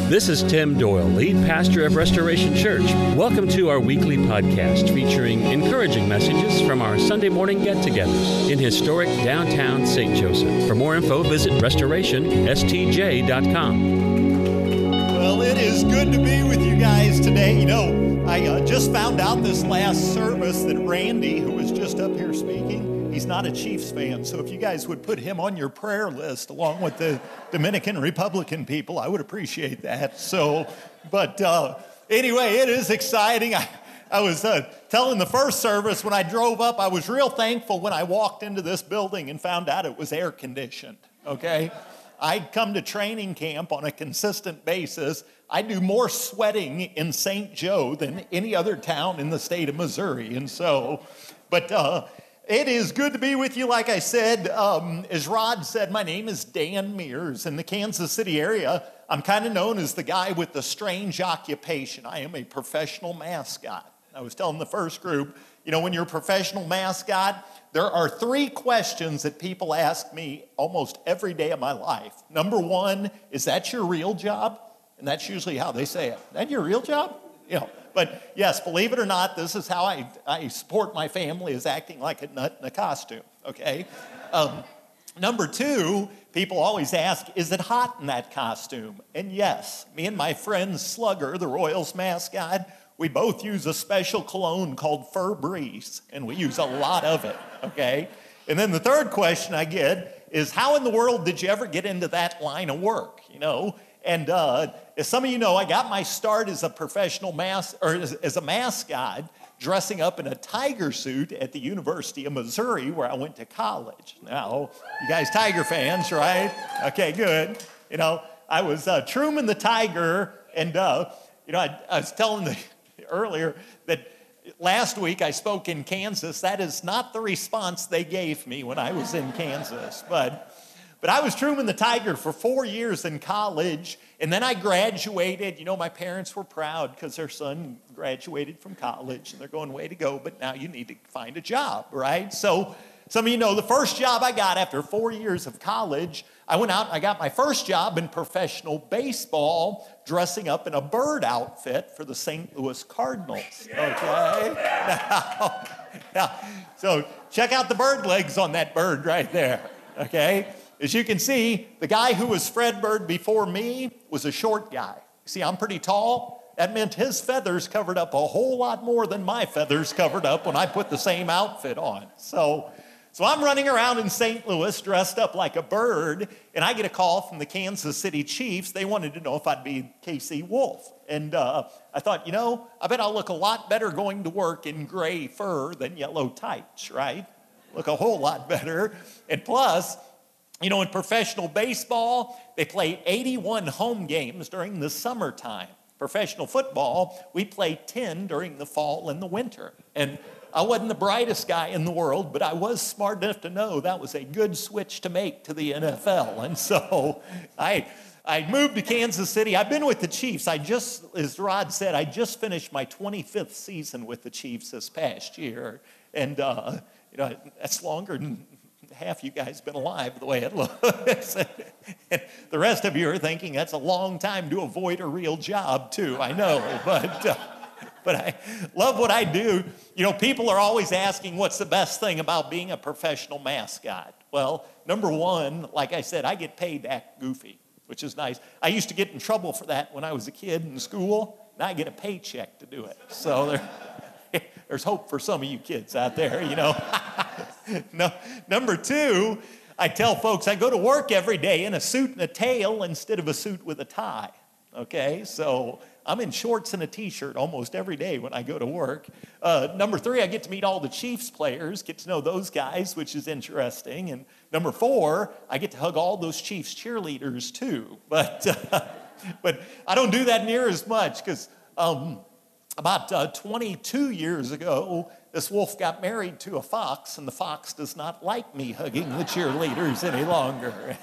This is Tim Doyle, lead pastor of Restoration Church. Welcome to our weekly podcast featuring encouraging messages from our Sunday morning get-togethers in historic downtown St. Joseph. For more info, visit restorationstj.com. Well, it is good to be with you guys today. You know, I just found out this last service that Randy, who was just up here speaking, he's not a Chiefs fan. So if you guys would put him on your prayer list along with the Dominican Republican people, I would appreciate that. So, but anyway, it is exciting. I was telling the first service when I drove up, I was real thankful when I walked into this building and found out it was air conditioned, okay? I'd come to training camp on a consistent basis. I do more sweating in St. Joe than any other town in the state of Missouri. And so, but it is good to be with you. Like I said, as Rod said, my name is Dan Mears. In the Kansas City area, I'm kind of known as the guy with the strange occupation. I am a professional mascot. I was telling the first group, you know, when you're a professional mascot, there are 3 questions that people ask me almost every day of my life. Number 1, is that your real job? And that's usually how they say it. Is that your real job? You know, but yes, believe it or not, this is how I support my family, is acting like a nut in a costume, okay? Number 2, people always ask, is it hot in that costume? And yes, me and my friend Slugger, the Royals mascot, we both use a special cologne called Febreze, and we use a lot of it, okay? And then the third question I get is, how in the world did you ever get into that line of work, you know? And as some of you know, I got my start as a professional as a mascot, dressing up in a tiger suit at the University of Missouri, where I went to college. Now, you guys Tiger fans, right? Okay, good. You know, I was Truman the Tiger, and you know, I was telling earlier that last week I spoke in Kansas. That is not the response they gave me when I was in Kansas, but I was Truman the Tiger for 4 years in college, and then I graduated. You know, my parents were proud because their son graduated from college, and they're going, way to go, but now you need to find a job, right? So some of you know the first job I got after 4 years of college, I went out and I got my first job in professional baseball, dressing up in a bird outfit for the St. Louis Cardinals, okay? Now, so check out the bird legs on that bird right there, okay? As you can see, the guy who was Fred Bird before me was a short guy. See, I'm pretty tall. That meant his feathers covered up a whole lot more than my feathers covered up when I put the same outfit on. So I'm running around in St. Louis dressed up like a bird, and I get a call from the Kansas City Chiefs. They wanted to know if I'd be KC Wolf. And I thought, you know, I bet I'll look a lot better going to work in gray fur than yellow tights, right? Look a whole lot better. And plus, you know, in professional baseball, they play 81 home games during the summertime. Professional football, we play 10 during the fall and the winter. And I wasn't the brightest guy in the world, but I was smart enough to know that was a good switch to make to the NFL. And so I moved to Kansas City. I've been with the Chiefs. As Rod said, I just finished my 25th season with the Chiefs this past year. And, you know, that's longer than half you guys been alive the way it looks. And the rest of you are thinking that's a long time to avoid a real job too, I know, but I love what I do. You know, people are always asking what's the best thing about being a professional mascot. Well, number 1, like I said, I get paid to act goofy, which is nice. I used to get in trouble for that when I was a kid in school. Now I get a paycheck to do it. So there's hope for some of you kids out there, you know. No, number 2, I tell folks I go to work every day in a suit and a tail instead of a suit with a tie, okay? So I'm in shorts and a T-shirt almost every day when I go to work. Number 3, I get to meet all the Chiefs players, get to know those guys, which is interesting. And number 4, I get to hug all those Chiefs cheerleaders too. But I don't do that near as much because about 22 years ago, this wolf got married to a fox, and the fox does not like me hugging the cheerleaders any longer.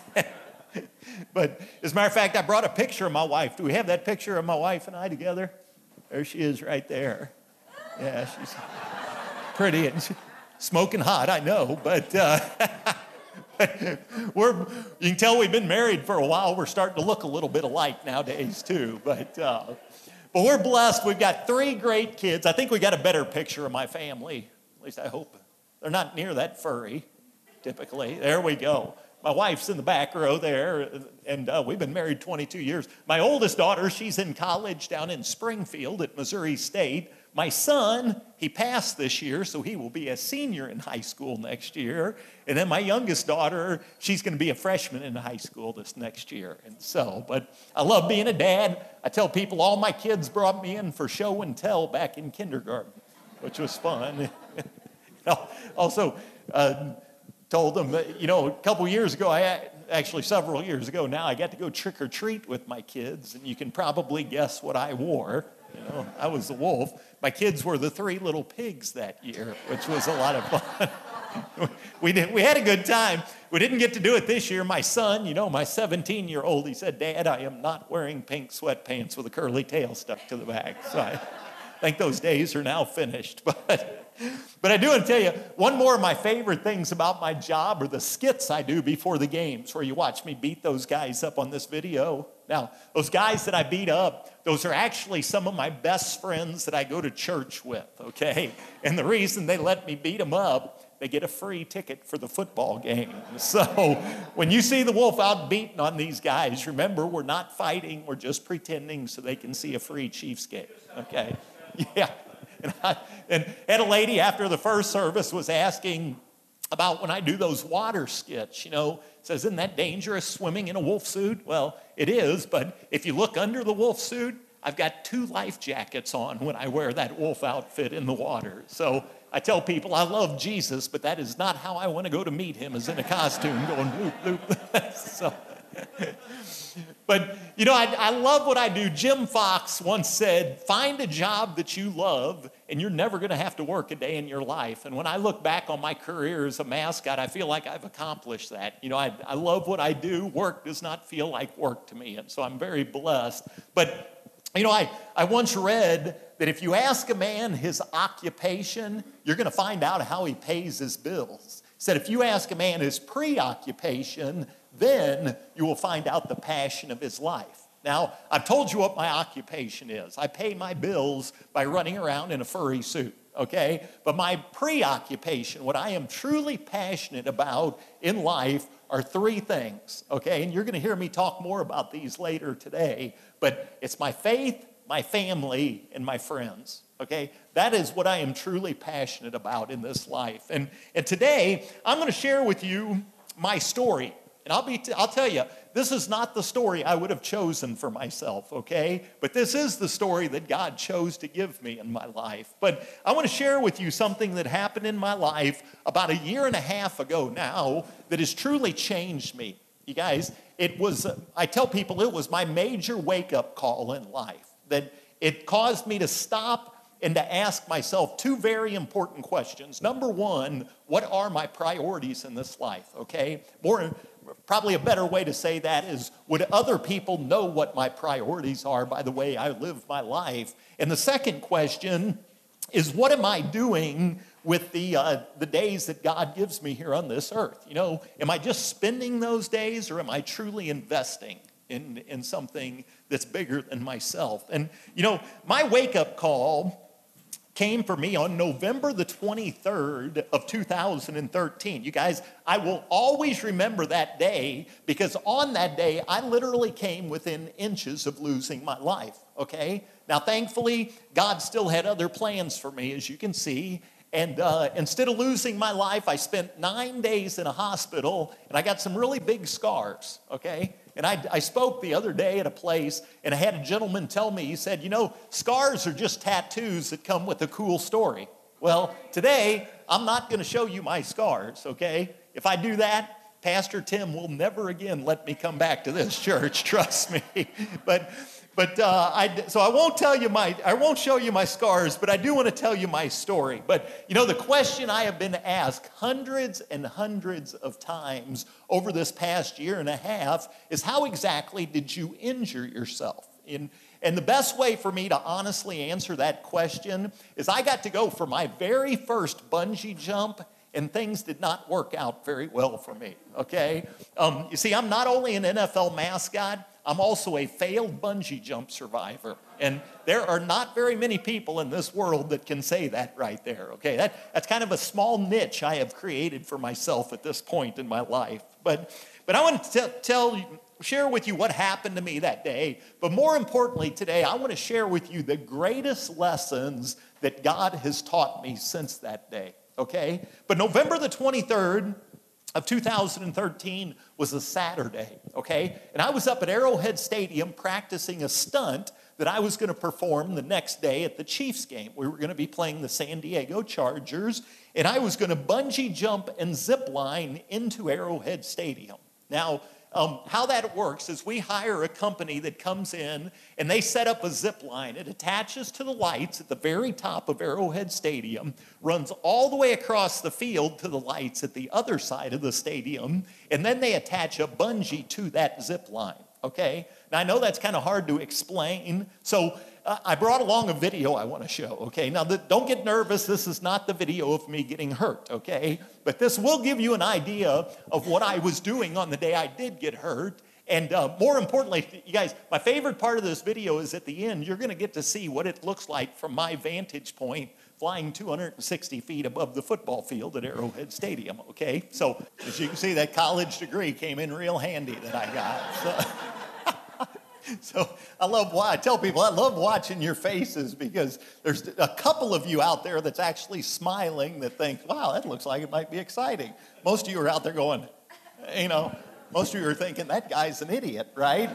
But as a matter of fact, I brought a picture of my wife. Do we have that picture of my wife and I together? There she is right there. Yeah, she's pretty and smoking hot, I know, but You can tell we've been married for a while. We're starting to look a little bit alike nowadays too. But we're blessed. We've got 3 great kids. I think we got a better picture of my family. At least I hope. They're not near that furry, typically. There we go. My wife's in the back row there, and we've been married 22 years. My oldest daughter, she's in college down in Springfield at Missouri State. My son, he passed this year, so he will be a senior in high school next year. And then my youngest daughter, she's going to be a freshman in high school this next year. And so, but I love being a dad. I tell people all my kids brought me in for show and tell back in kindergarten, which was fun. Also, told them that, a couple years ago, actually several years ago now, I got to go trick or treat with my kids, and you can probably guess what I wore. I was the wolf. My kids were the 3 little pigs that year, which was a lot of fun. We had a good time. We didn't get to do it this year. My son, my 17-year-old, he said, "Dad, I am not wearing pink sweatpants with a curly tail stuck to the back." So I think those days are now finished. But I do want to tell you, one more of my favorite things about my job are the skits I do before the games, where you watch me beat those guys up on this video. Now, those guys that I beat up, those are actually some of my best friends that I go to church with, okay? And the reason they let me beat them up, they get a free ticket for the football game. So when you see the wolf out beating on these guys, remember, we're not fighting, we're just pretending so they can see a free Chiefs game, okay? Yeah. And had a lady after the first service was asking about when I do those water skits, says, "Isn't that dangerous swimming in a wolf suit?" Well, it is, but if you look under the wolf suit, I've got 2 life jackets on when I wear that wolf outfit in the water. So I tell people I love Jesus, but that is not how I want to go to meet him, is in a costume going loop, loop. So, but, I love what I do. Jim Fox once said, "Find a job that you love, and you're never going to have to work a day in your life." And when I look back on my career as a mascot, I feel like I've accomplished that. I love what I do. Work does not feel like work to me, and so I'm very blessed. But, I once read that if you ask a man his occupation, you're going to find out how he pays his bills. He said if you ask a man his preoccupation, then you will find out the passion of his life. Now, I've told you what my occupation is. I pay my bills by running around in a furry suit, okay? But my preoccupation, what I am truly passionate about in life, are 3 things, okay? And you're going to hear me talk more about these later today, but it's my faith, my family, and my friends, okay? That is what I am truly passionate about in this life. And today, I'm going to share with you my story. And I'll tell you, this is not the story I would have chosen for myself, okay? But this is the story that God chose to give me in my life. But I want to share with you something that happened in my life about 1.5 years ago now that has truly changed me. You guys, I tell people it was my major wake-up call in life, that it caused me to stop and to ask myself 2 very important questions. Number 1, what are my priorities in this life, okay? Probably a better way to say that is, would other people know what my priorities are by the way I live my life? And the second question is, what am I doing with the days that God gives me here on this earth? Am I just spending those days, or am I truly investing in something that's bigger than myself? And, my wake-up call came for me on November the 23rd of 2013. You guys, I will always remember that day, because on that day, I literally came within inches of losing my life, okay? Now, thankfully, God still had other plans for me, as you can see. And instead of losing my life, I spent 9 days in a hospital, and I got some really big scars, okay? And I spoke the other day at a place, and I had a gentleman tell me, he said, scars are just tattoos that come with a cool story. Well, today, I'm not going to show you my scars, okay? If I do that, Pastor Tim will never again let me come back to this church, trust me. So I won't show you my scars, but I do want to tell you my story. But, the question I have been asked hundreds and hundreds of times over this past 1.5 years is, how exactly did you injure yourself? And the best way for me to honestly answer that question is, I got to go for my very first bungee jump and things did not work out very well for me, okay? You see, I'm not only an NFL mascot, I'm also a failed bungee jump survivor. And there are not very many people in this world that can say that right there, okay? That's kind of a small niche I have created for myself at this point in my life. But I want to share with you what happened to me that day. But more importantly today, I want to share with you the greatest lessons that God has taught me since that day, okay? But November the 23rd of 2013 was a Saturday, okay? And I was up at Arrowhead Stadium practicing a stunt that I was going to perform the next day at the Chiefs game. We were going to be playing the San Diego Chargers, and I was going to bungee jump and zip line into Arrowhead Stadium. Now, how that works is we hire a company that comes in and they set up a zip line. It attaches to the lights at the very top of Arrowhead Stadium, runs all the way across the field to the lights at the other side of the stadium, and then they attach a bungee to that zip line, okay? Now, I know that's kind of hard to explain, so I brought along a video I want to show, okay? Now, don't get nervous. This is not the video of me getting hurt, okay? But this will give you an idea of what I was doing on the day I did get hurt. And more importantly, you guys, my favorite part of this video is at the end, you're going to get to see what it looks like from my vantage point flying 260 feet above the football field at Arrowhead Stadium, okay? So, as you can see, that college degree came in real handy that I got. So I tell people I love watching your faces because there's a couple of you out there that's actually smiling that think, wow, that looks like it might be exciting. Most of you are out there going, most of you are thinking that guy's an idiot, right?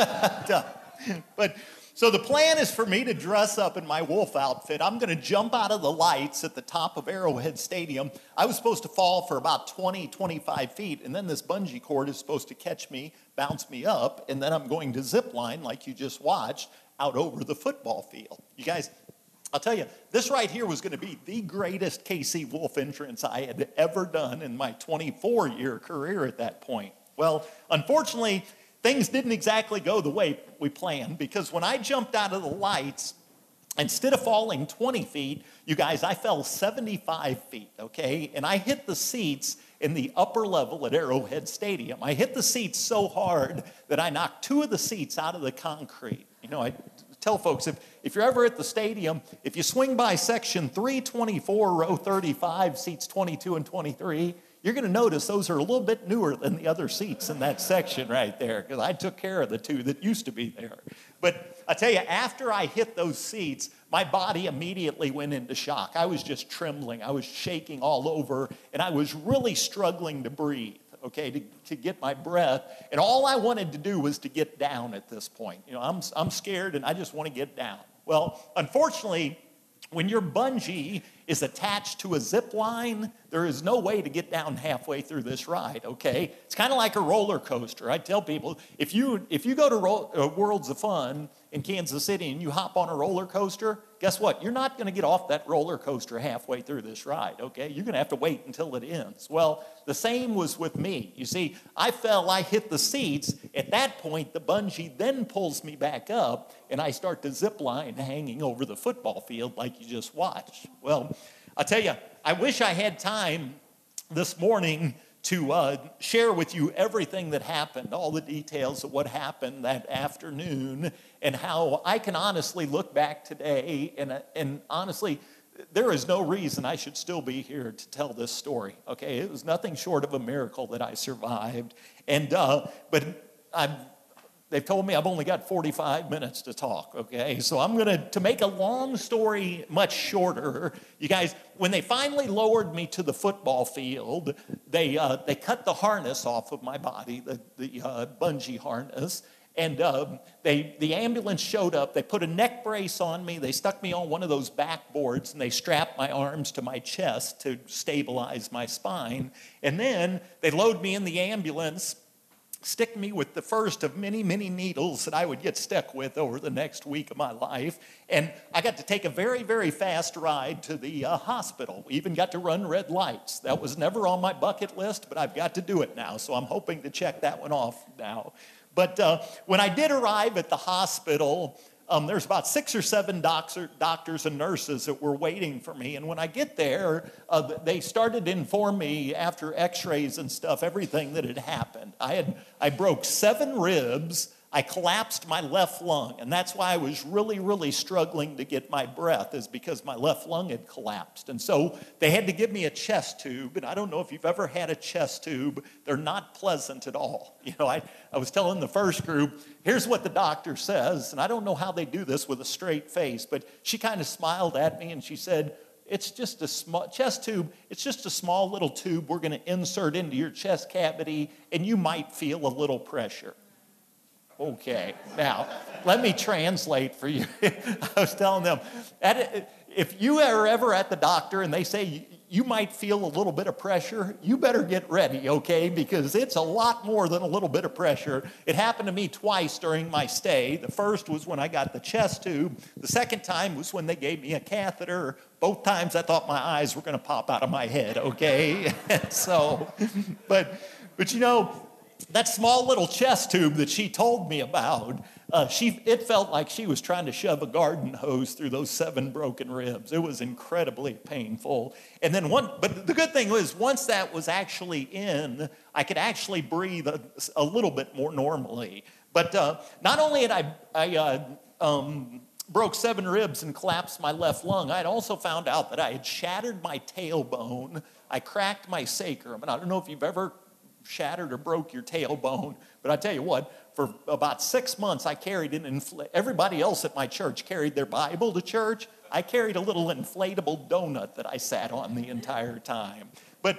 But so the plan is for me to dress up in my wolf outfit. I'm going to jump out of the lights at the top of Arrowhead Stadium. I was supposed to fall for about 20, 25 feet, and then this bungee cord is supposed to catch me, bounce me up, and then I'm going to zip line, like you just watched, out over the football field. You guys, I'll tell you, this right here was going to be the greatest KC Wolf entrance I had ever done in my 24-year career at that point. Well, unfortunately, things didn't exactly go the way we planned, because when I jumped out of the lights, instead of falling 20 feet, you guys, I fell 75 feet, okay? And I hit the seats in the upper level at Arrowhead Stadium. I hit the seats so hard that I knocked 2 of the seats out of the concrete. I tell folks, if you're ever at the stadium, if you swing by section 324, row 35, seats 22 and 23, you're going to notice those are a little bit newer than the other seats in that section right there, because I took care of the 2 that used to be there. But I tell you, after I hit those seats, my body immediately went into shock. I was just trembling. I was shaking all over, and I was really struggling to breathe, okay, to get my breath. And all I wanted to do was to get down at this point. I'm scared, and I just want to get down. Well, unfortunately, when your bungee is attached to a zip line, there is no way to get down halfway through this ride, okay? It's kind of like a roller coaster. I tell people, if you go to Worlds of Fun in Kansas City and you hop on a roller coaster, guess what? You're not going to get off that roller coaster halfway through this ride, okay? You're going to have to wait until it ends. Well, the same was with me. You see, I hit the seats. At that point, the bungee then pulls me back up, and I start to zip line hanging over the football field like you just watched. Well, I'll tell you, I wish I had time this morning to share with you everything that happened, all the details of what happened that afternoon, and how I can honestly look back today, and honestly, there is no reason I should still be here to tell this story, okay? It was nothing short of a miracle that I survived, and but they've told me I've only got 45 minutes to talk, okay? So I'm to make a long story much shorter. You guys, when they finally lowered me to the football field, they cut the harness off of my body, the bungee harness, and the ambulance showed up. They put a neck brace on me. They stuck me on one of those backboards, and they strapped my arms to my chest to stabilize my spine. And then they load me in the ambulance, stick me with the first of many, many needles that I would get stuck with over the next week of my life. And I got to take a very, very fast ride to the hospital. We even got to run red lights. That was never on my bucket list, but I've got to do it now, so I'm hoping to check that one off now. But when I did arrive at the hospital, there's about 6 or 7 doctors and nurses that were waiting for me. And when I get there, they started to inform me after x-rays and stuff, everything that had happened. I broke 7 ribs. I collapsed my left lung, and that's why I was really, really struggling to get my breath, is because my left lung had collapsed. And so they had to give me a chest tube, and I don't know if you've ever had a chest tube. They're not pleasant at all. You know, I was telling the first group, here's what the doctor says, and I don't know how they do this with a straight face, but she kind of smiled at me, and she said, it's just a small chest tube. It's just a small little tube we're going to insert into your chest cavity, and you might feel a little pressure. Okay, now, let me translate for you. I was telling them, if you are ever at the doctor and they say you might feel a little bit of pressure, you better get ready, okay? Because it's a lot more than a little bit of pressure. It happened to me twice during my stay. The first was when I got the chest tube. The second time was when they gave me a catheter. Both times I thought my eyes were going to pop out of my head, okay? So, but you know, that small little chest tube that she told me about, it felt like she was trying to shove a garden hose through those 7 broken ribs. It was incredibly painful. And then but the good thing was, once that was actually in, I could actually breathe a little bit more normally. But not only had I broke 7 ribs and collapsed my left lung, I had also found out that I had shattered my tailbone. I cracked my sacrum. And I don't know if you've ever shattered or broke your tailbone, but I tell you what, for about 6 months I carried everybody else at my church carried their Bible to church. I carried a little inflatable donut that I sat on the entire time. But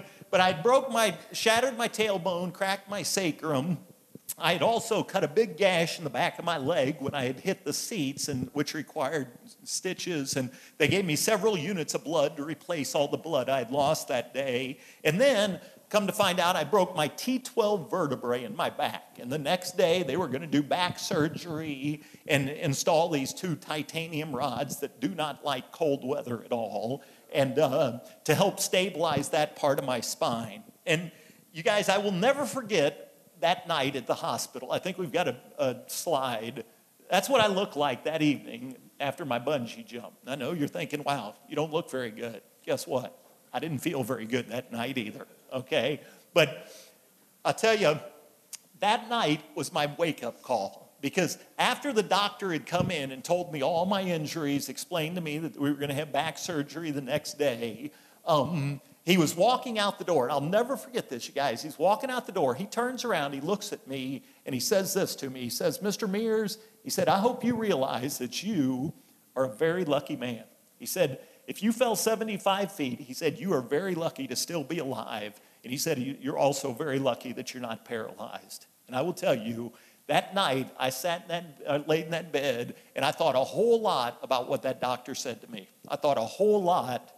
I shattered my tailbone, cracked my sacrum. I had also cut a big gash in the back of my leg when I had hit the seats, which required stitches, and they gave me several units of blood to replace all the blood I had lost that day. And then, come to find out, I broke my T12 vertebrae in my back. And the next day, they were going to do back surgery and install these 2 titanium rods that do not like cold weather at all, and to help stabilize that part of my spine. And you guys, I will never forget that night at the hospital. I think we've got a slide. That's what I looked like that evening after my bungee jump. I know you're thinking, wow, you don't look very good. Guess what? I didn't feel very good that night either, okay? But I'll tell you, that night was my wake-up call, because after the doctor had come in and told me all my injuries, explained to me that we were going to have back surgery the next day, he was walking out the door, and I'll never forget this, you guys. He's walking out the door. He turns around, he looks at me, and he says this to me. He says, Mr. Mears, he said, I hope you realize that you are a very lucky man. He said, if you fell 75 feet, he said, you are very lucky to still be alive. And he said, you're also very lucky that you're not paralyzed. And I will tell you, that night, I laid in that bed, and I thought a whole lot about what that doctor said to me. I thought a whole lot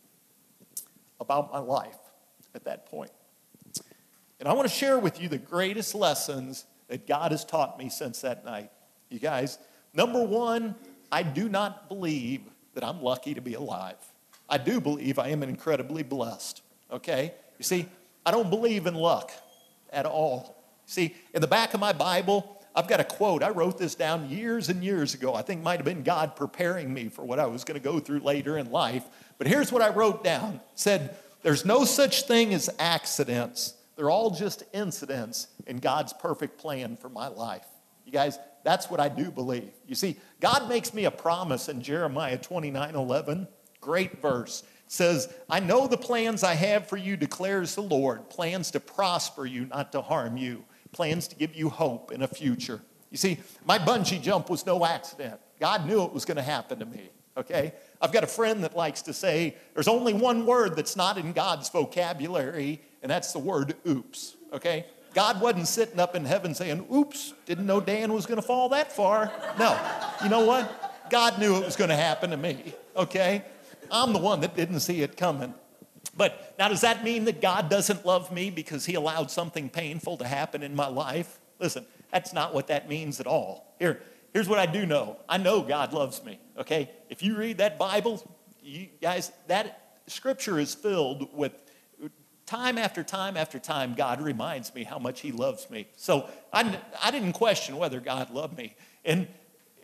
about my life at that point. And I want to share with you the greatest lessons that God has taught me since that night. You guys, number one, I do not believe that I'm lucky to be alive. I do believe I am incredibly blessed, okay? You see, I don't believe in luck at all. See, in the back of my Bible, I've got a quote. I wrote this down years and years ago. I think it might have been God preparing me for what I was going to go through later in life. But here's what I wrote down. It said, there's no such thing as accidents. They're all just incidents in God's perfect plan for my life. You guys, that's what I do believe. You see, God makes me a promise in Jeremiah 29:11. Great verse. It says, I know the plans I have for you, declares the Lord. Plans to prosper you, not to harm you. Plans to give you hope in a future. You see, my bungee jump was no accident. God knew it was going to happen to me, okay? I've got a friend that likes to say, there's only one word that's not in God's vocabulary, and that's the word oops, okay? God wasn't sitting up in heaven saying, oops, didn't know Dan was going to fall that far. No, you know what? God knew it was going to happen to me, okay? I'm the one that didn't see it coming. But now, does that mean that God doesn't love me because he allowed something painful to happen in my life? Listen, that's not what that means at all. Here's what I do know. I know God loves me, okay? If you read that Bible, you guys, that scripture is filled with time after time after time, God reminds me how much he loves me. So I didn't question whether God loved me. And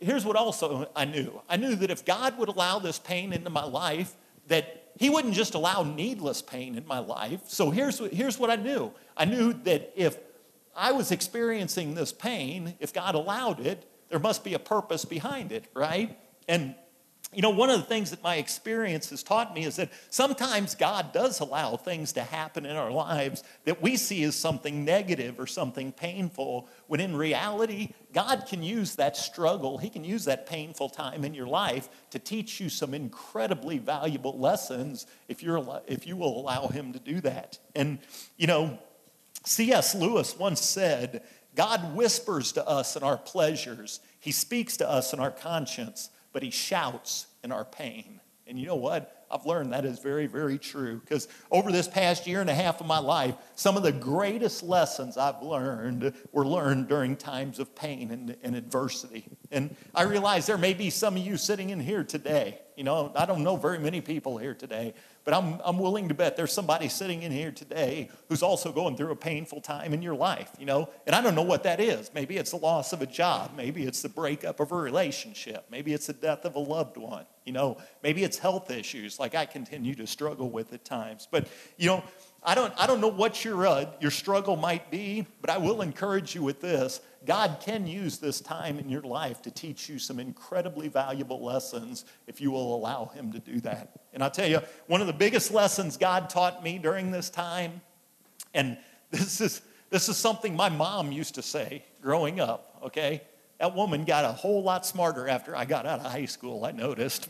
here's what also I knew. I knew that if God would allow this pain into my life, that he wouldn't just allow needless pain in my life. So here's what I knew. I knew that if I was experiencing this pain, if God allowed it, there must be a purpose behind it, right? And one of the things that my experience has taught me is that sometimes God does allow things to happen in our lives that we see as something negative or something painful, when in reality, God can use that struggle, he can use that painful time in your life to teach you some incredibly valuable lessons if you will allow him to do that. And, C.S. Lewis once said, God whispers to us in our pleasures, he speaks to us in our conscience, but he shouts in our pain. And you know what? I've learned that is very, very true, because over this past year and a half of my life, some of the greatest lessons I've learned were learned during times of pain and adversity. And I realize there may be some of you sitting in here today. I don't know very many people here today, but I'm willing to bet there's somebody sitting in here today who's also going through a painful time in your life, and I don't know what that is. Maybe it's the loss of a job. Maybe it's the breakup of a relationship. Maybe it's the death of a loved one. Maybe it's health issues like I continue to struggle with at times. But, I don't know what your struggle might be, but I will encourage you with this. God can use this time in your life to teach you some incredibly valuable lessons if you will allow him to do that. And I'll tell you, one of the biggest lessons God taught me during this time, and this is something my mom used to say growing up, okay? That woman got a whole lot smarter after I got out of high school, I noticed.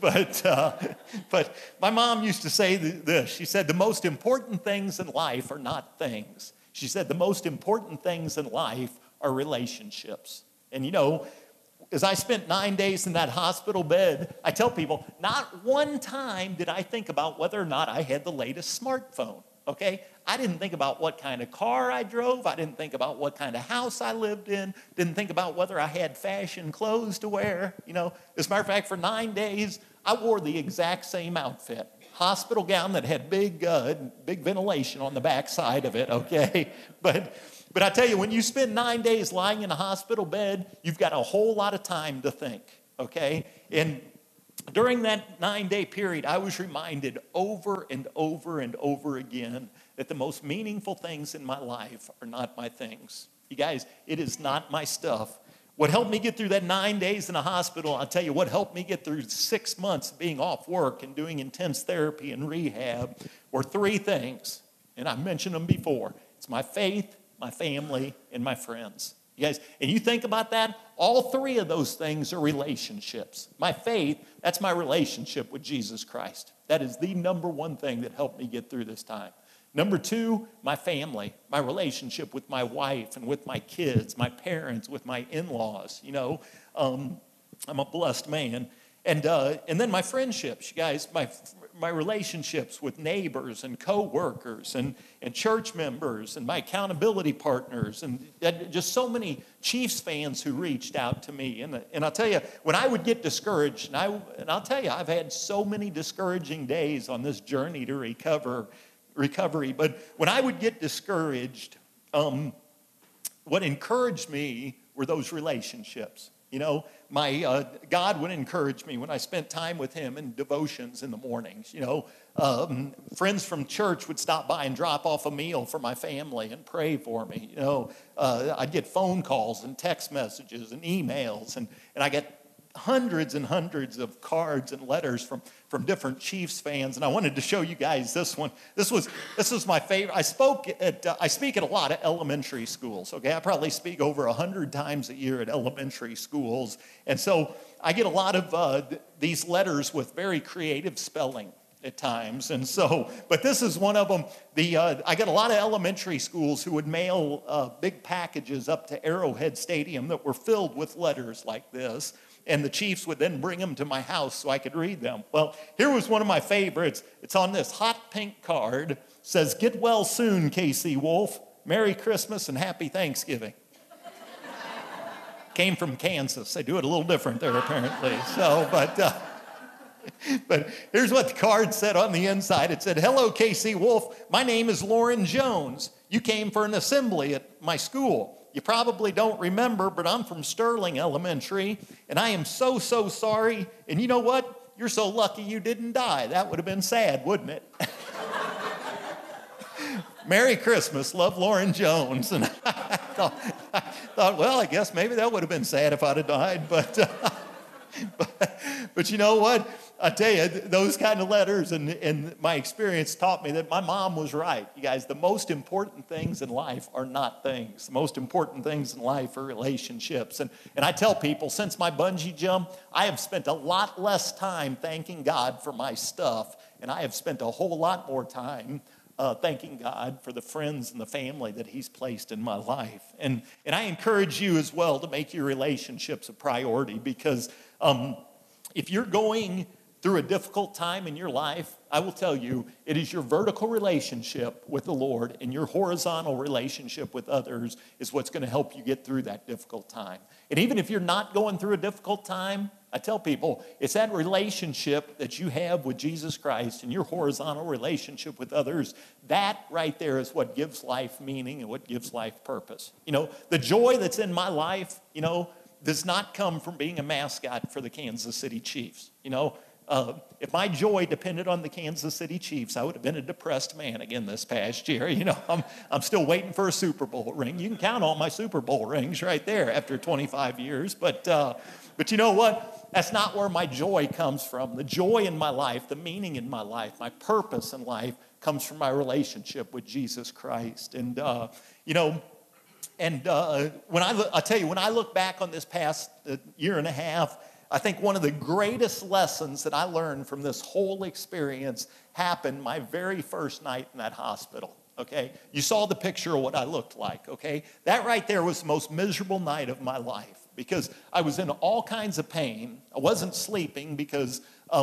But my mom used to say this. She said, the most important things in life are not things. She said, the most important things in life are relationships. And as I spent 9 days in that hospital bed, I tell people, not one time did I think about whether or not I had the latest smartphone. Okay? I didn't think about what kind of car I drove. I didn't think about what kind of house I lived in. Didn't think about whether I had fashion clothes to wear. As a matter of fact, for 9 days, I wore the exact same outfit. Hospital gown that had big ventilation on the back side of it, okay? But I tell you, when you spend 9 days lying in a hospital bed, you've got a whole lot of time to think, okay? And during that 9-day period, I was reminded over and over and over again that the most meaningful things in my life are not my things. You guys, it is not my stuff. What helped me get through that 9 days in a hospital, I'll tell you what helped me get through 6 months of being off work and doing intense therapy and rehab were 3 things. And I mentioned them before. It's my faith, my family, and my friends. You guys, and you think about that, all 3 of those things are relationships. My faith, that's my relationship with Jesus Christ. That is the number one thing that helped me get through this time. Number 2, my family, my relationship with my wife and with my kids, my parents, with my in-laws. I'm a blessed man. And then my friendships, you guys, my relationships with neighbors and co-workers and church members and my accountability partners and just so many Chiefs fans who reached out to me. And I'll tell you, when I would get discouraged, and I'll tell you, I've had so many discouraging days on this journey to recovery, but when I would get discouraged, what encouraged me were those relationships. My God would encourage me when I spent time with him in devotions in the mornings. Friends from church would stop by and drop off a meal for my family and pray for me. I'd get phone calls and text messages and emails, and I get hundreds and hundreds of cards and letters from different Chiefs fans, and I wanted to show you guys this one. This was my favorite. I speak at a lot of elementary schools. Okay, I probably speak over 100 times a year at elementary schools, and so I get a lot of these letters with very creative spelling at times, and so. But this is one of them. I get a lot of elementary schools who would mail big packages up to Arrowhead Stadium that were filled with letters like this. And the Chiefs would then bring them to my house so I could read them. Well, here was one of my favorites. It's on this hot pink card. It says, "Get well soon, KC Wolf. Merry Christmas and Happy Thanksgiving." Came from Kansas. They do it a little different there, apparently. So, but here's what the card said on the inside. It said, "Hello, KC Wolf. My name is Lauren Jones. You came for an assembly at my school. you probably don't remember, but I'm from Sterling Elementary, and I am so sorry. And you know what? You're so lucky you didn't die. That would have been sad, wouldn't it? Merry Christmas, love, Lauren Jones. And I thought, well, I guess maybe that would have been sad if I'd have died. But you know what? I tell you, those kind of letters and my experience taught me that my mom was right. You guys, the most important things in life are not things. The most important things in life are relationships. And I tell people, since my bungee jump, I have spent a lot less time thanking God for my stuff, and I have spent a whole lot more time thanking God for the friends and the family that He's placed in my life. And I encourage you as well to make your relationships a priority, because if you're going through a difficult time in your life, I will tell you, it is your vertical relationship with the Lord and your horizontal relationship with others is what's going to help you get through that difficult time. And even if you're not going through a difficult time, I tell people, it's that relationship that you have with Jesus Christ and your horizontal relationship with others, that right there is what gives life meaning and what gives life purpose. You know, the joy that's in my life, you know, does not come from being a mascot for the Kansas City Chiefs. You know, if my joy depended on the Kansas City Chiefs, I would have been a depressed man again this past year. You know, I'm still waiting for a Super Bowl ring. You can count all my Super Bowl rings right there after 25 years. But you know what? That's not where my joy comes from. The joy in my life, the meaning in my life, my purpose in life comes from my relationship with Jesus Christ. And, you know, and when I tell you, when I look back on this past year and a half, I think one of the greatest lessons that I learned from this whole experience happened my very first night in that hospital, okay? You saw the picture of what I looked like, okay? That right there was the most miserable night of my life because I was in all kinds of pain. I wasn't sleeping because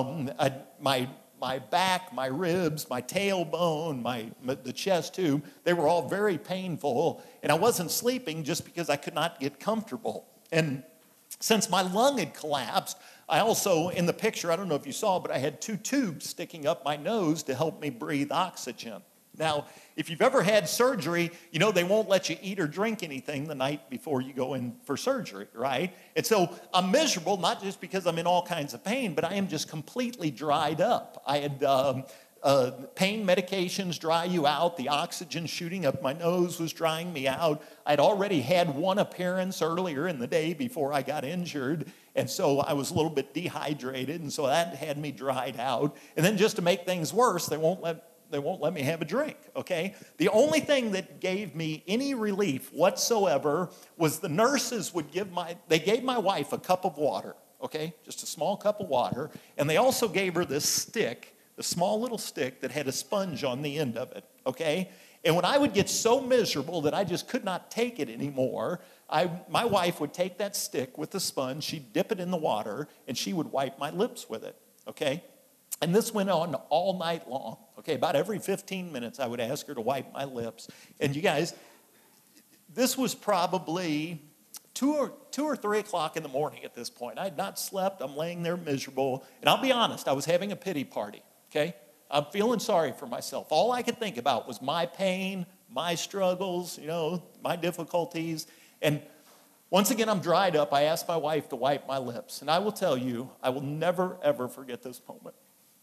my back, my ribs, my tailbone, the chest tube, they were all very painful. And I wasn't sleeping just because I could not get comfortable. And since my lung had collapsed, I also, in the picture, I don't know if you saw, but I had 2 tubes sticking up my nose to help me breathe oxygen. Now, if you've ever had surgery, you know they won't let you eat or drink anything the night before you go in for surgery, right? And so I'm miserable, not just because I'm in all kinds of pain, but I am just completely dried up. I had pain medications dry you out. The oxygen shooting up my nose was drying me out. I'd already had one appearance earlier in the day before I got injured, and so I was a little bit dehydrated, and so that had me dried out. And then just to make things worse, they won't let me have a drink, okay? The only thing that gave me any relief whatsoever was the nurses they gave my wife a cup of water, okay? Just a small cup of water, and they also gave her this stick, the small little stick that had a sponge on the end of it, okay? And when I would get so miserable that I just could not take it anymore, my wife would take that stick with the sponge, she'd dip it in the water, and she would wipe my lips with it, okay? And this went on all night long, okay? About every 15 minutes, I would ask her to wipe my lips. And you guys, this was probably 2 or 3 o'clock in the morning at this point. I had not slept. I'm laying there miserable. And I'll be honest, I was having a pity party, okay? I'm feeling sorry for myself. All I could think about was my pain, my struggles, you know, my difficulties. And once again, I'm dried up. I asked my wife to wipe my lips. And I will tell you, I will never, ever forget this moment.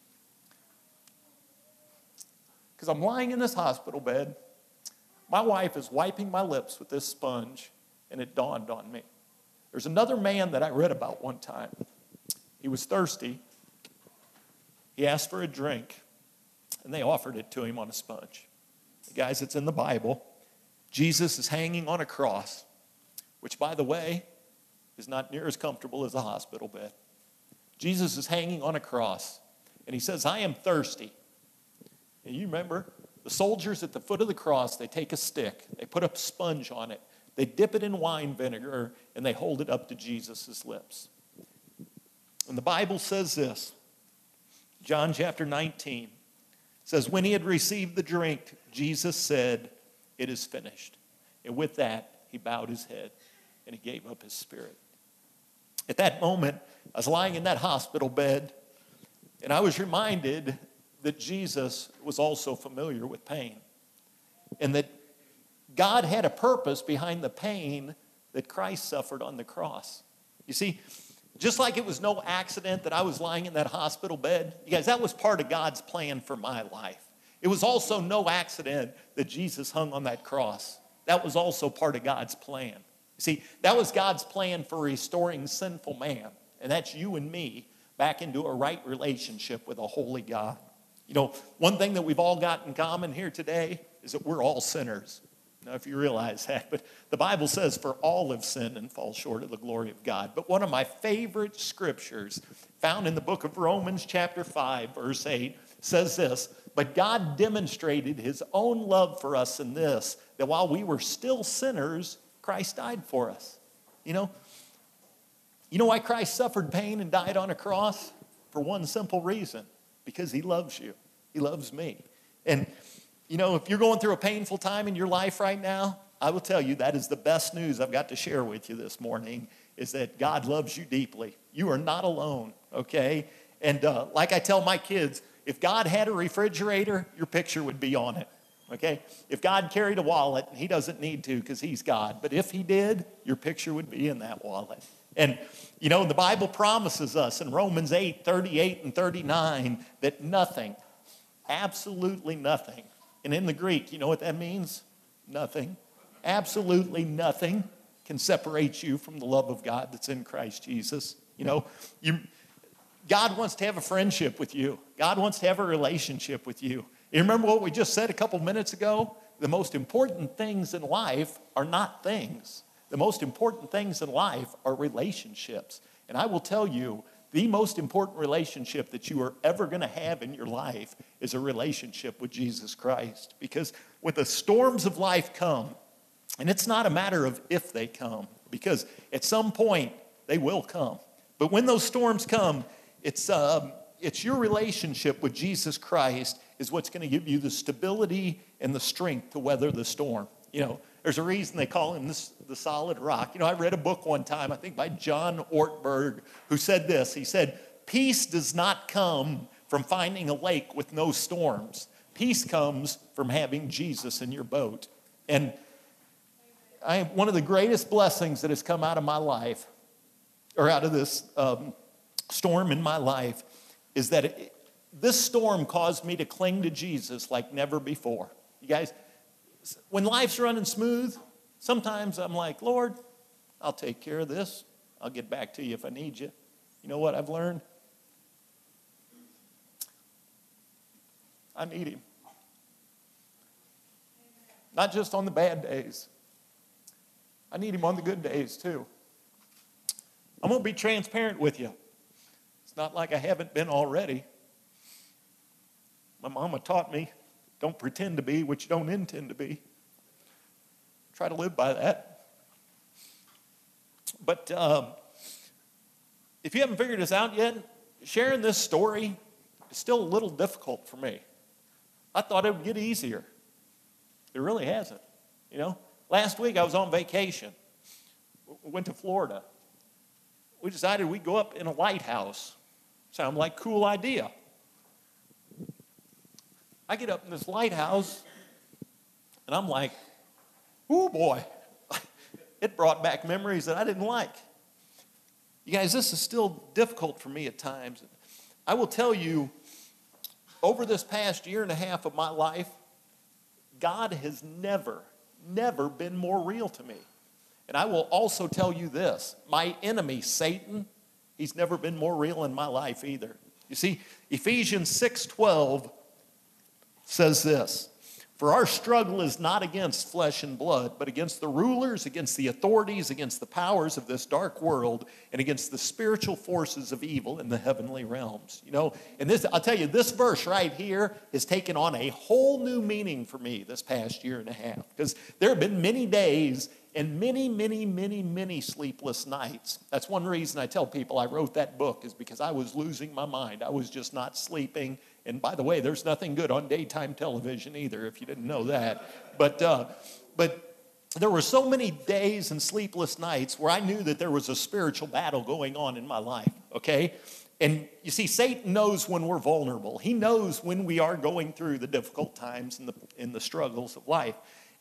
Because I'm lying in this hospital bed. My wife is wiping my lips with this sponge, and it dawned on me. There's another man that I read about one time. He was thirsty. He asked for a drink, and they offered it to him on a sponge. Guys, it's in the Bible. Jesus is hanging on a cross, which, by the way, is not near as comfortable as a hospital bed. Jesus is hanging on a cross, and he says, I am thirsty. And you remember, the soldiers at the foot of the cross, they take a stick, they put a sponge on it, they dip it in wine vinegar, and they hold it up to Jesus' lips. And the Bible says this, John chapter 19, says, when he had received the drink, Jesus said, it is finished. And with that, he bowed his head, and he gave up his spirit. At that moment, I was lying in that hospital bed, and I was reminded that Jesus was also familiar with pain, and that God had a purpose behind the pain that Christ suffered on the cross. You see, just like it was no accident that I was lying in that hospital bed, you guys, that was part of God's plan for my life. It was also no accident that Jesus hung on that cross. That was also part of God's plan. You see, that was God's plan for restoring sinful man, and that's you and me back into a right relationship with a holy God. You know, one thing that we've all got in common here today is that we're all sinners. Now, if you realize that, but the Bible says, for all have sinned and fall short of the glory of God. But one of my favorite scriptures found in the book of Romans chapter 5, verse 8, says this, but God demonstrated his own love for us in this, that while we were still sinners, Christ died for us. You know why Christ suffered pain and died on a cross? For one simple reason, because he loves you. He loves me. And you know, if you're going through a painful time in your life right now, I will tell you that is the best news I've got to share with you this morning, is that God loves you deeply. You are not alone, okay? And like I tell my kids, if God had a refrigerator, your picture would be on it, okay? If God carried a wallet, he doesn't need to because he's God. But if he did, your picture would be in that wallet. And, you know, the Bible promises us in Romans 8, 38 and 39 that nothing, absolutely nothing, and in the Greek, you know what that means? Nothing. Absolutely nothing can separate you from the love of God that's in Christ Jesus. You know, God wants to have a friendship with you. God wants to have a relationship with you. You remember what we just said a couple minutes ago? The most important things in life are not things. The most important things in life are relationships. And I will tell you, the most important relationship that you are ever going to have in your life is a relationship with Jesus Christ. Because when the storms of life come, and it's not a matter of if they come, because at some point they will come. But when those storms come, it's your relationship with Jesus Christ is what's going to give you the stability and the strength to weather the storm. You know, there's a reason they call him the solid rock. You know, I read a book one time, I think by John Ortberg, who said this. He said, peace does not come from finding a lake with no storms. Peace comes from having Jesus in your boat. And one of the greatest blessings that has come out of my life, or out of this storm in my life, is that this storm caused me to cling to Jesus like never before. You guys, when life's running smooth, sometimes I'm like, Lord, I'll take care of this. I'll get back to you if I need you. You know what I've learned? I need him. Not just on the bad days. I need him on the good days too. I'm going to be transparent with you. It's not like I haven't been already. My mama taught me, don't pretend to be what you don't intend to be. Try to live by that. But if you haven't figured this out yet, sharing this story is still a little difficult for me. I thought it would get easier. It really hasn't. You know, last week I was on vacation. We went to Florida. We decided we'd go up in a lighthouse. Sound like a cool idea. I get up in this lighthouse, and I'm like, oh boy, it brought back memories that I didn't like. You guys, this is still difficult for me at times. I will tell you, over this past year and a half of my life, God has never been more real to me. And I will also tell you this, my enemy, Satan, he's never been more real in my life either. You see, Ephesians 6:12 says this, for our struggle is not against flesh and blood, but against the rulers, against the authorities, against the powers of this dark world, and against the spiritual forces of evil in the heavenly realms. You know, and this, I'll tell you, this verse right here has taken on a whole new meaning for me this past year and a half, because there have been many days and many sleepless nights. That's one reason I tell people I wrote that book, is because I was losing my mind. I was just not sleeping. And by the way, there's nothing good on daytime television either, if you didn't know that. But there were so many days and sleepless nights where I knew that there was a spiritual battle going on in my life, okay? And you see, Satan knows when we're vulnerable. He knows when we are going through the difficult times and the struggles of life. And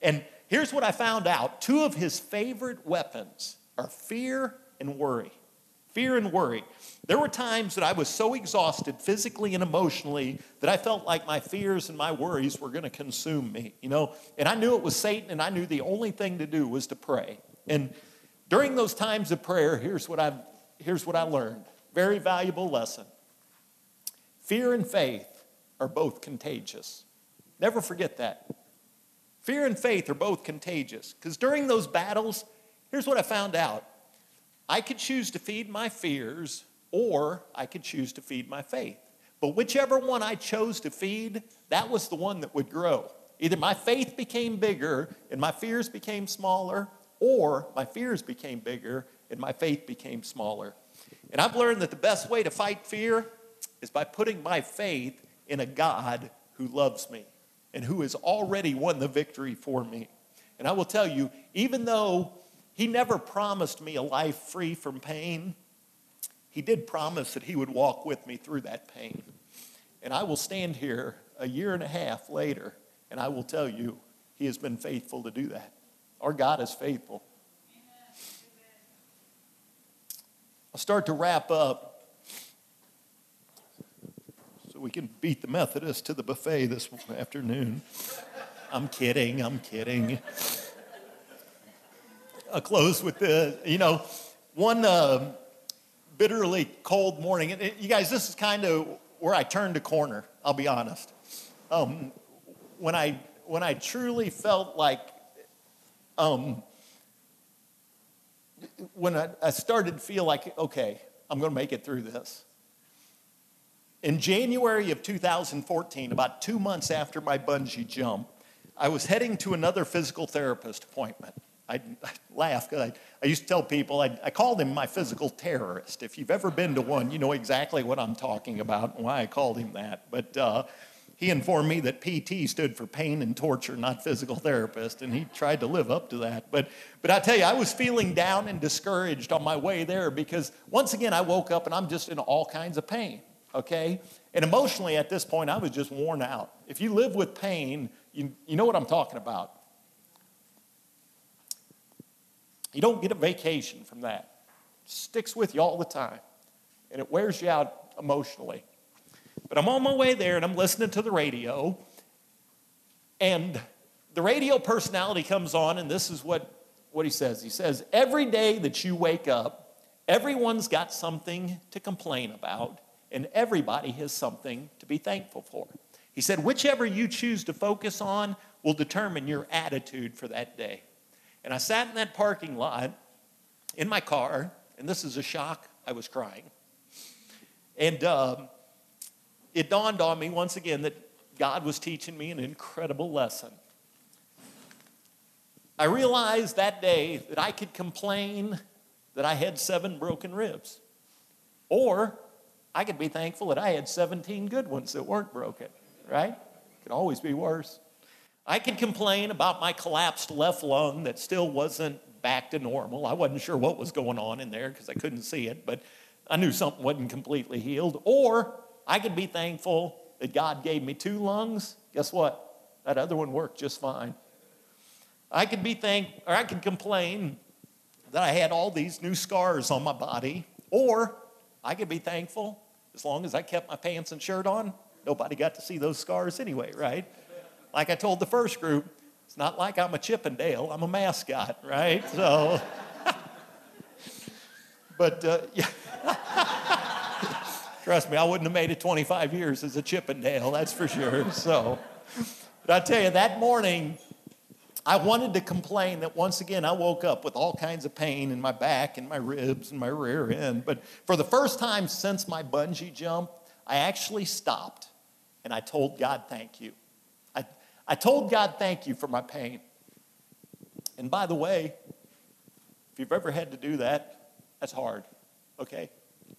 Here's what I found out. Two of his favorite weapons are fear and worry. Fear and worry. There were times that I was so exhausted physically and emotionally that I felt like my fears and my worries were going to consume me, And I knew it was Satan, and I knew the only thing to do was to pray. And during those times of prayer, here's what I learned. Very valuable lesson. Fear and faith are both contagious. Never forget that. Fear and faith are both contagious. Because during those battles, here's what I found out. I could choose to feed my fears, or I could choose to feed my faith. But whichever one I chose to feed, that was the one that would grow. Either my faith became bigger and my fears became smaller, or my fears became bigger and my faith became smaller. And I've learned that the best way to fight fear is by putting my faith in a God who loves me and who has already won the victory for me. And I will tell you, even though he never promised me a life free from pain, he did promise that he would walk with me through that pain. And I will stand here a year and a half later, and I will tell you, he has been faithful to do that. Our God is faithful. I'll start to wrap up so we can beat the Methodists to the buffet this afternoon. I'm kidding. I'll close with one bitterly cold morning. And you guys, this is kind of where I turned a corner, I'll be honest. When I truly felt like, when I started to feel like, okay, I'm going to make it through this. In January of 2014, about 2 months after my bungee jump, I was heading to another physical therapist appointment. I laugh because I used to tell people, I called him my physical terrorist. If you've ever been to one, you know exactly what I'm talking about and why I called him that. But he informed me that PT stood for pain and torture, not physical therapist, and he tried to live up to that. But I tell you, I was feeling down and discouraged on my way there because once again, I woke up and I'm just in all kinds of pain, okay? And emotionally at this point, I was just worn out. If you live with pain, you know what I'm talking about. You don't get a vacation from that. It sticks with you all the time, and it wears you out emotionally. But I'm on my way there, and I'm listening to the radio, and the radio personality comes on, and this is what he says. He says, every day that you wake up, everyone's got something to complain about, and everybody has something to be thankful for. He said, whichever you choose to focus on will determine your attitude for that day. And I sat in that parking lot in my car, and this is a shock, I was crying. And it dawned on me once again that God was teaching me an incredible lesson. I realized that day that I could complain that I had 7 broken ribs. Or I could be thankful that I had 17 good ones that weren't broken, right? It could always be worse. I could complain about my collapsed left lung that still wasn't back to normal. I wasn't sure what was going on in there because I couldn't see it, but I knew something wasn't completely healed. Or I could be thankful that God gave me 2 lungs. Guess what? That other one worked just fine. I could complain that I had all these new scars on my body. Or I could be thankful as long as I kept my pants and shirt on, nobody got to see those scars anyway, right? Like I told the first group, it's not like I'm a Chippendale, I'm a mascot, right? So, but yeah. Trust me, I wouldn't have made it 25 years as a Chippendale, that's for sure. So, but I tell you, that morning, I wanted to complain that once again, I woke up with all kinds of pain in my back and my ribs and my rear end. But for the first time since my bungee jump, I actually stopped and I told God, thank you. I told God, thank you for my pain. And by the way, if you've ever had to do that, that's hard, okay?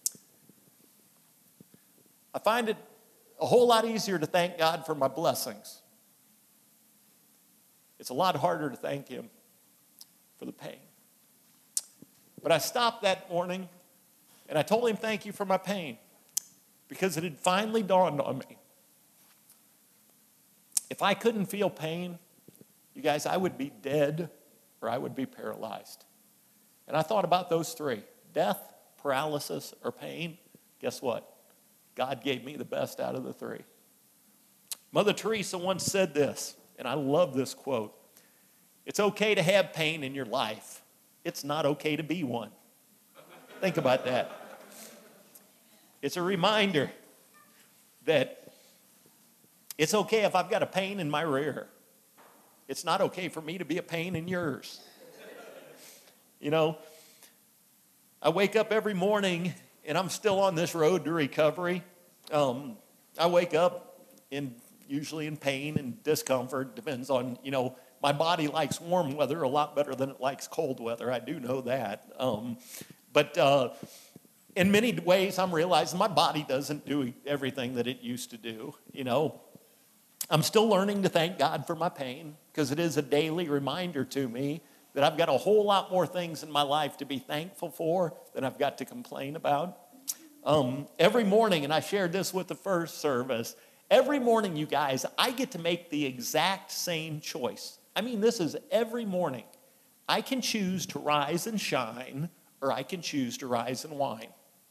I find it a whole lot easier to thank God for my blessings. It's a lot harder to thank Him for the pain. But I stopped that morning and I told Him thank you for my pain because it had finally dawned on me. If I couldn't feel pain, you guys, I would be dead or I would be paralyzed. And I thought about those three: death, paralysis, or pain. Guess what? God gave me the best out of the three. Mother Teresa once said this, and I love this quote: "It's okay to have pain in your life. It's not okay to be one." Think about that. It's a reminder that it's okay if I've got a pain in my rear. It's not okay for me to be a pain in yours. You know, I wake up every morning and I'm still on this road to recovery. I wake up usually in pain and discomfort. Depends on, my body likes warm weather a lot better than it likes cold weather. I do know that. But in many ways, I'm realizing my body doesn't do everything that it used to do. I'm still learning to thank God for my pain, because it is a daily reminder to me that I've got a whole lot more things in my life to be thankful for than I've got to complain about. Every morning, and I shared this with the first service, every morning, you guys, I get to make the exact same choice. I mean, this is every morning. I can choose to rise and shine, or I can choose to rise and whine.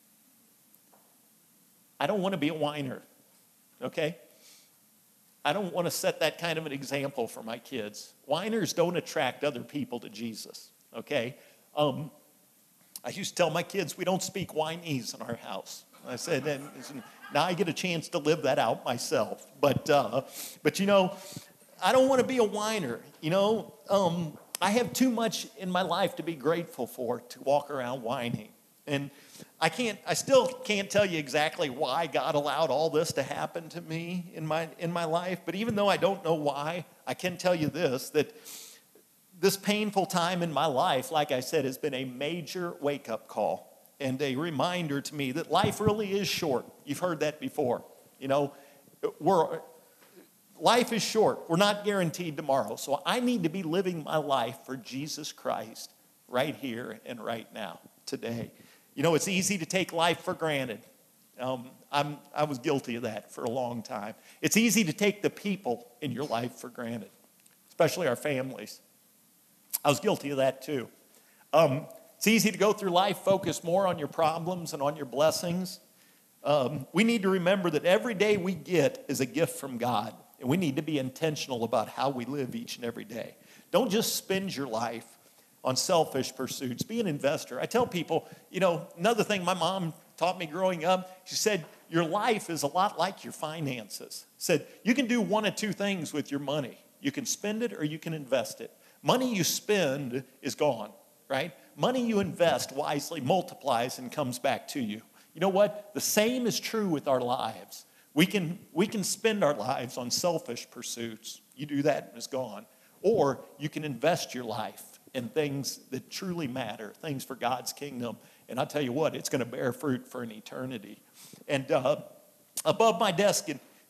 I don't want to be a whiner, okay? I don't want to set that kind of an example for my kids. Whiners don't attract other people to Jesus, okay? I used to tell my kids we don't speak Whinese in our house. I said, and now I get a chance to live that out myself. But I don't want to be a whiner. I have too much in my life to be grateful for to walk around whining. And I still can't tell you exactly why God allowed all this to happen to me in my life. But even though I don't know why, I can tell you this, that this painful time in my life, like I said, has been a major wake-up call and a reminder to me that life really is short. You've heard that before. Life is short. We're not guaranteed tomorrow. So I need to be living my life for Jesus Christ right here and right now, today. It's easy to take life for granted. I was guilty of that for a long time. It's easy to take the people in your life for granted, especially our families. I was guilty of that too. It's easy to go through life focused more on your problems and on your blessings. We need to remember that every day we get is a gift from God, and we need to be intentional about how we live each and every day. Don't just spend your life on selfish pursuits. Be an investor. I tell people, another thing my mom taught me growing up, she said, your life is a lot like your finances. Said, you can do one of two things with your money. You can spend it or you can invest it. Money you spend is gone, right? Money you invest wisely multiplies and comes back to you. You know what? The same is true with our lives. We can spend our lives on selfish pursuits. You do that and it's gone. Or you can invest your life in things that truly matter, things for God's kingdom. And I'll tell you what, it's going to bear fruit for an eternity. And above my desk,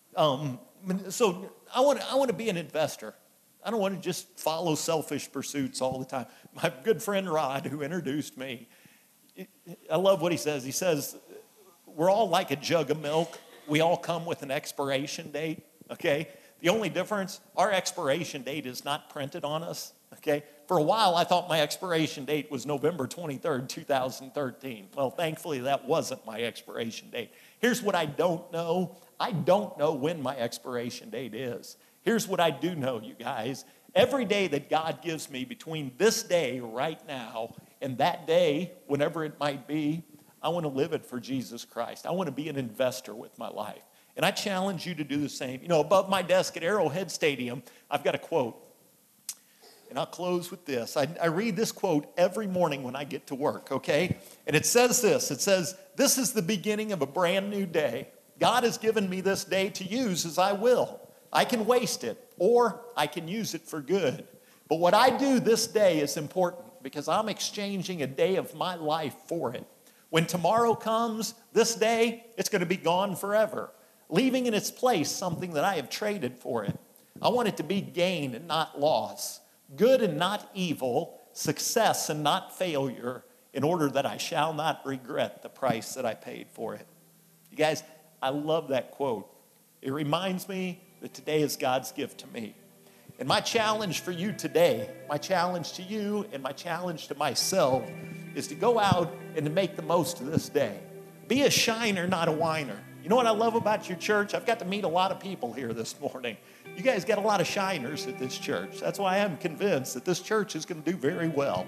so I want to be an investor. I don't want to just follow selfish pursuits all the time. My good friend Rod, who introduced me, I love what he says. He says, we're all like a jug of milk. We all come with an expiration date, okay? The only difference, our expiration date is not printed on us, okay? For a while, I thought my expiration date was November 23rd, 2013. Well, thankfully, that wasn't my expiration date. Here's what I don't know. I don't know when my expiration date is. Here's what I do know, you guys. Every day that God gives me between this day right now and that day, whenever it might be, I want to live it for Jesus Christ. I want to be an investor with my life. And I challenge you to do the same. Above my desk at Arrowhead Stadium, I've got a quote. And I'll close with this. I read this quote every morning when I get to work, okay? And it says this. It says, this is the beginning of a brand new day. God has given me this day to use as I will. I can waste it, or I can use it for good. But what I do this day is important because I'm exchanging a day of my life for it. When tomorrow comes, this day, it's going to be gone forever, leaving in its place something that I have traded for it. I want it to be gain and not loss, good and not evil, success and not failure, in order that I shall not regret the price that I paid for it. You guys, I love that quote. It reminds me that today is God's gift to me. And my challenge for you today, my challenge to you and my challenge to myself is to go out and to make the most of this day. Be a shiner, not a whiner. You know what I love about your church? I've got to meet a lot of people here this morning. You guys got a lot of shiners at this church. That's why I'm convinced that this church is going to do very well.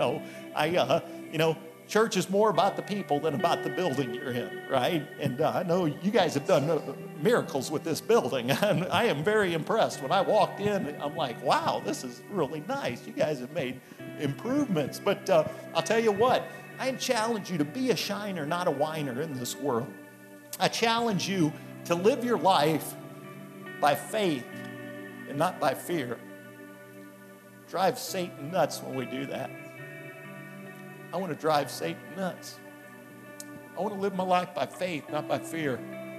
Church is more about the people than about the building you're in, right? And I know you guys have done miracles with this building. I am very impressed. When I walked in, I'm like, wow, this is really nice. You guys have made improvements. But I'll tell you what, I challenge you to be a shiner, not a whiner in this world. I challenge you to live your life by faith and not by fear. Drive Satan nuts when we do that. I want to drive Satan nuts. I want to live my life by faith, not by fear.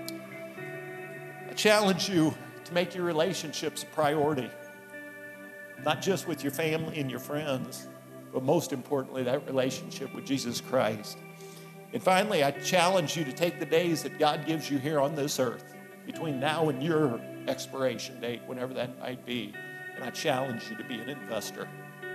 I challenge you to make your relationships a priority, not just with your family and your friends, but most importantly, that relationship with Jesus Christ. And finally, I challenge you to take the days that God gives you here on this earth, between now and your expiration date, whenever that might be, and I challenge you to be an investor.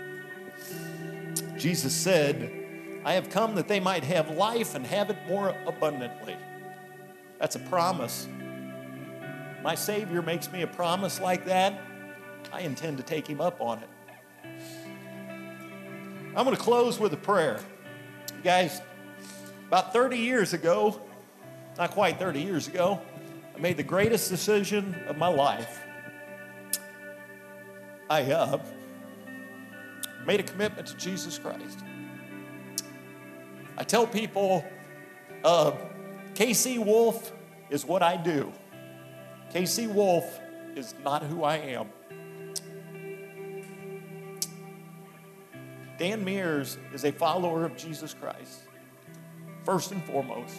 Jesus said, I have come that they might have life and have it more abundantly. That's a promise. My Savior makes me a promise like that. I intend to take him up on it. I'm going to close with a prayer. You guys, about 30 years ago, not quite 30 years ago, I made the greatest decision of my life. I made a commitment to Jesus Christ. I tell people, KC Wolf is what I do. KC Wolf is not who I am. Dan Mears is a follower of Jesus Christ, first and foremost.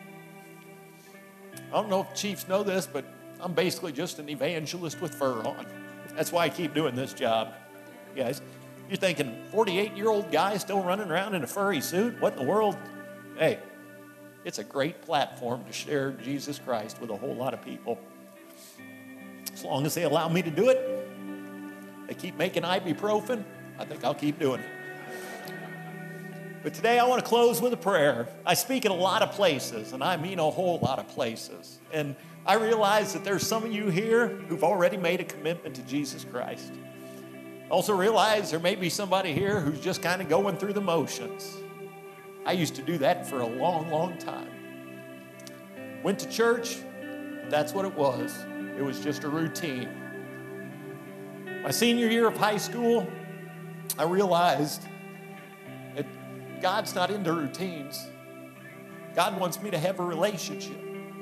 I don't know if chiefs know this, but I'm basically just an evangelist with fur on. That's why I keep doing this job, you guys. You're thinking, 48-year-old guy still running around in a furry suit? What in the world? Hey, it's a great platform to share Jesus Christ with a whole lot of people. As long as they allow me to do it, they keep making ibuprofen, I think I'll keep doing it. But today I want to close with a prayer. I speak in a lot of places, and I mean a whole lot of places. And I realize that there's some of you here who've already made a commitment to Jesus Christ. Also realize there may be somebody here who's just kind of going through the motions. I used to do that for a long, long time. Went to church, that's what it was. It was just a routine. My senior year of high school, I realized that God's not into routines. God wants me to have a relationship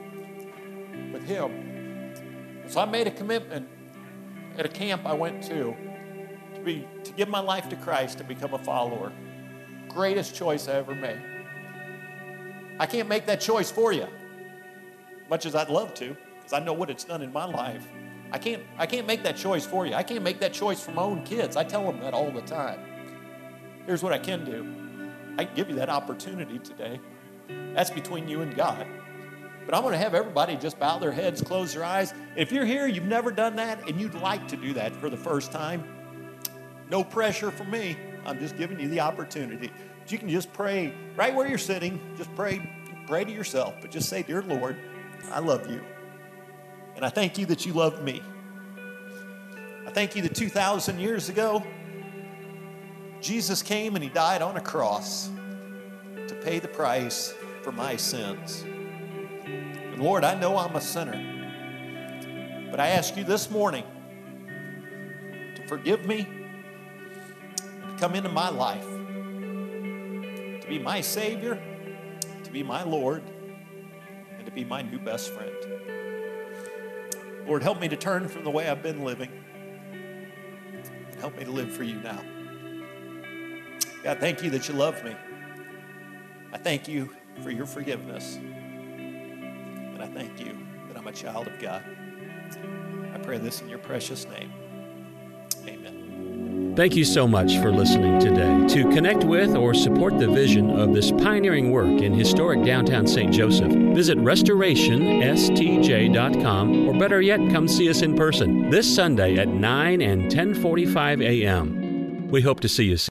with Him. So I made a commitment at a camp I went to give my life to Christ, to become a follower. Greatest choice I ever made. I can't make that choice for you, much as I'd love to, because I know what it's done in my life. I can't make that choice for you. I can't make that choice for my own kids. I tell them that all the time. Here's what I can do. I can give you that opportunity today. That's between you and God. But I'm going to have everybody just bow their heads, close their eyes. If you're here, you've never done that, and you'd like to do that for the first time, no pressure from me. I'm just giving you the opportunity. But you can just pray right where you're sitting. Just pray to yourself, but just say, Dear Lord, I love you. And I thank you that you loved me. I thank you that 2,000 years ago, Jesus came and He died on a cross to pay the price for my sins. And Lord, I know I'm a sinner, but I ask you this morning to forgive me, to come into my life, to be my Savior, to be my Lord, and to be my new best friend. Lord, help me to turn from the way I've been living, and help me to live for you now. God, thank you that you love me. I thank you for your forgiveness. And I thank you that I'm a child of God. I pray this in your precious name. Amen. Thank you so much for listening today. To connect with or support the vision of this pioneering work in historic downtown St. Joseph, visit restorationstj.com, or better yet, come see us in person this Sunday at 9 and 10:45 a.m. We hope to see you soon.